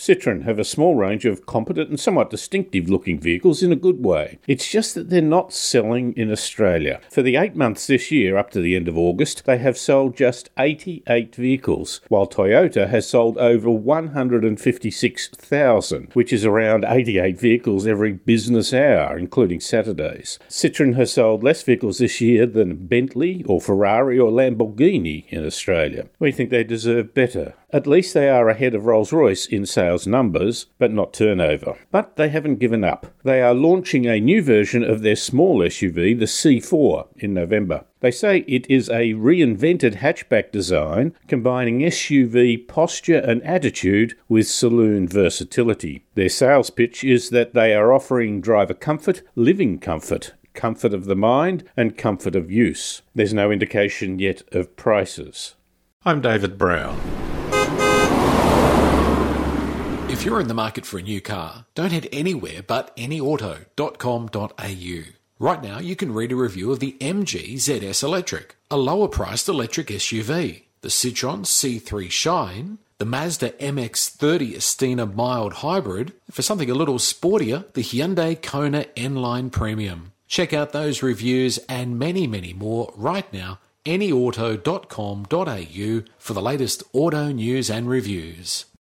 Citroën have a small range of competent and somewhat distinctive-looking vehicles in a good way. It's just that they're not selling in Australia. For the 8 months this year, up to the end of August, they have sold just 88 vehicles, while Toyota has sold over 156,000, which is around 88 vehicles every business hour, including Saturdays. Citroën has sold less vehicles this year than Bentley or Ferrari or Lamborghini in Australia. We think they deserve better. At least they are ahead of Rolls-Royce in sales numbers, but not turnover. But they haven't given up. They are launching a new version of their small SUV, the C4, in November. They say it is a reinvented hatchback design, combining SUV posture and attitude with saloon versatility. Their sales pitch is that they are offering driver comfort, living comfort, comfort of the mind, and comfort of use. There's no indication yet of prices. I'm David Brown. If you're in the market for a new car, don't head anywhere but anyauto.com.au. Right now you can read a review of the MG ZS Electric, a lower priced electric SUV, the Citroën C3 Shine, the Mazda MX-30 Estina Mild Hybrid, and for something a little sportier, the Hyundai Kona N-Line Premium. Check out those reviews and many, many more right now, anyauto.com.au, for the latest auto news and reviews.